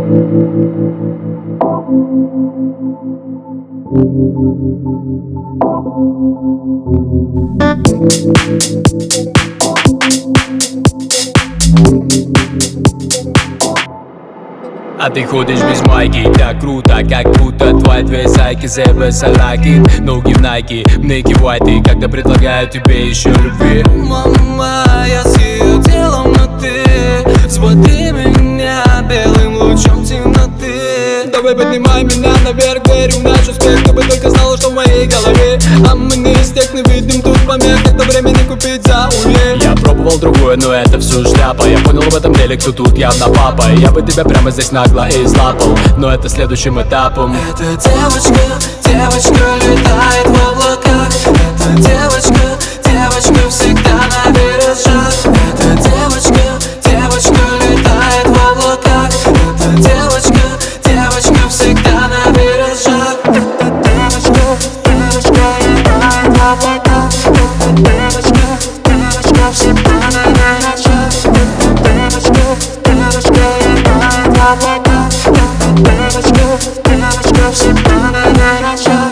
А ты ходишь без майки, так круто, как будто твои две зайки зебы салаки, ноги в найки, мне кивай ты, когда предлагаю тебе еще любви. Мама, я с ее телом, но ты смотри меня белым лучом темноты. Давай поднимай меня наверх, верю в наш успех. Ты бы только знала, что в моей голове. А мы не из тех, не видим тут помех. Когда времени купить за умех. Я пробовал другое, но это все шляпа. Я понял в этом деле, кто тут явно папа. Я бы тебя прямо здесь нагло излапал, но это следующим этапом. Эта девочка, девочка летает в облаках. Эта девочка, девочка всегда на виражах. Эта девочка, девочка летает в облаках. Эта девочка, девочка всегда на виражах. Эта девочка, девочка летает в облаках. Эта девочка, девочка всегда на виражах. Эта девочка, девочка летает в облаках. Эта девочка, девочка всегда на виражах.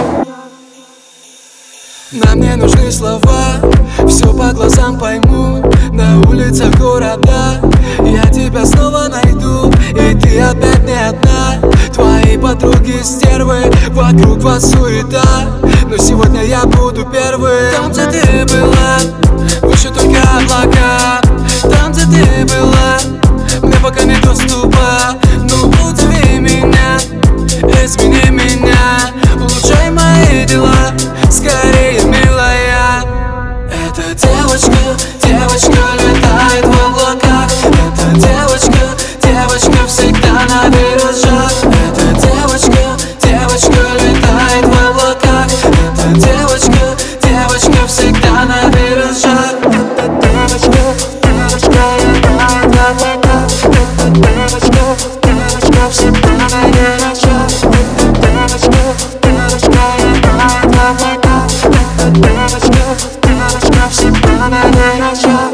Нам не нужны слова, все по глазам пойму. На улицах города я тебя снова найду, и ты опять не одна. Твои подруги стервы, вокруг вас суета, но сегодня я буду первым. Там, где ты была, выше только облака. Там, где ты была, мне пока не доступа. Ну удиви меня, измени меня, улучшай мои дела, скорее, милая. Эта девочка, девочка летает в облаках. Эта девочка, девочка всегда на виражах. Эта девочка, девочка летает в облаках. Эта девочка, девочка всегда на виражах. Эта девочка, девочка летает в облаках. Эта девочка, девочка всегда на виражах. Эта девочка, девочка летает в облаках. Эта девочка, девочка всегда на виражах.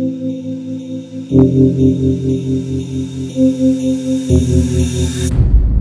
Thank you.